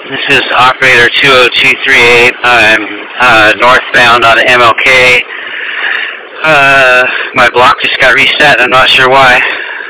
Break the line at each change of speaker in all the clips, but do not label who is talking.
This is operator 20238. I'm northbound on MLK. My block just got reset. I'm not sure why.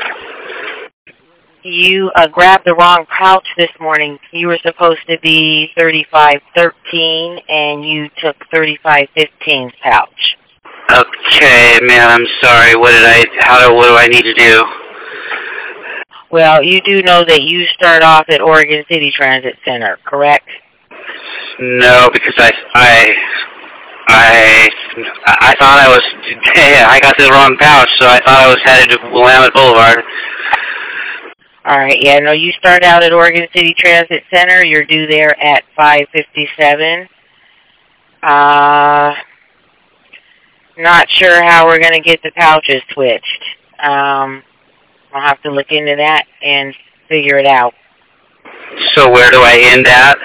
You grabbed the wrong pouch this morning. You were supposed to be 3513, and you took 3515's pouch.
Okay, man, I'm sorry. What do I need to do?
Well, you do know that you start off at Oregon City Transit Center, correct?
No, because I thought I was. I got the wrong pouch, so I thought I was headed to Willamette Boulevard.
All right, yeah, no, you start out at Oregon City Transit Center. You're due there at 5:57. Not sure how we're going to get the pouches switched. I'll have to look into that and figure it out.
So where do I end at?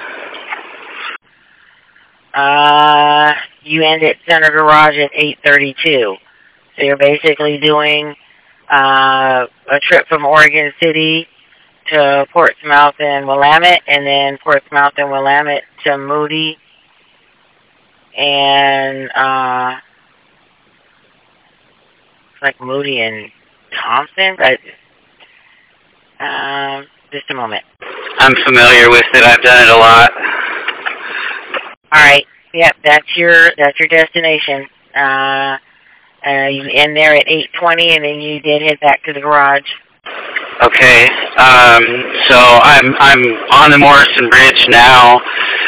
You end at Center Garage at 8:32. So you're basically doing a trip from Oregon City to Portsmouth and Willamette, and then Portsmouth and Willamette to Moody, and it's like Moody and Thompson, but just a moment.
I'm familiar with it. I've done it a lot.
All right. Yep, that's your destination. You end there at 8:20, and then you did head back to the garage.
Okay. So I'm on the Morrison Bridge now.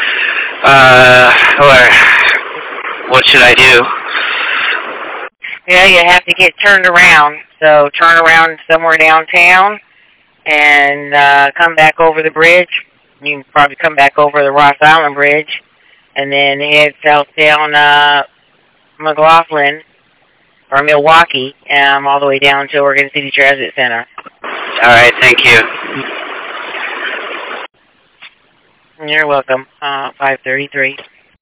What should I do?
Yeah, you have to get turned around. So turn around somewhere downtown and come back over the bridge. You can probably come back over the Ross Island Bridge and then head south down McLaughlin or Milwaukee all the way down to Oregon City Transit Center.
All right, thank you.
You're welcome. 5:33.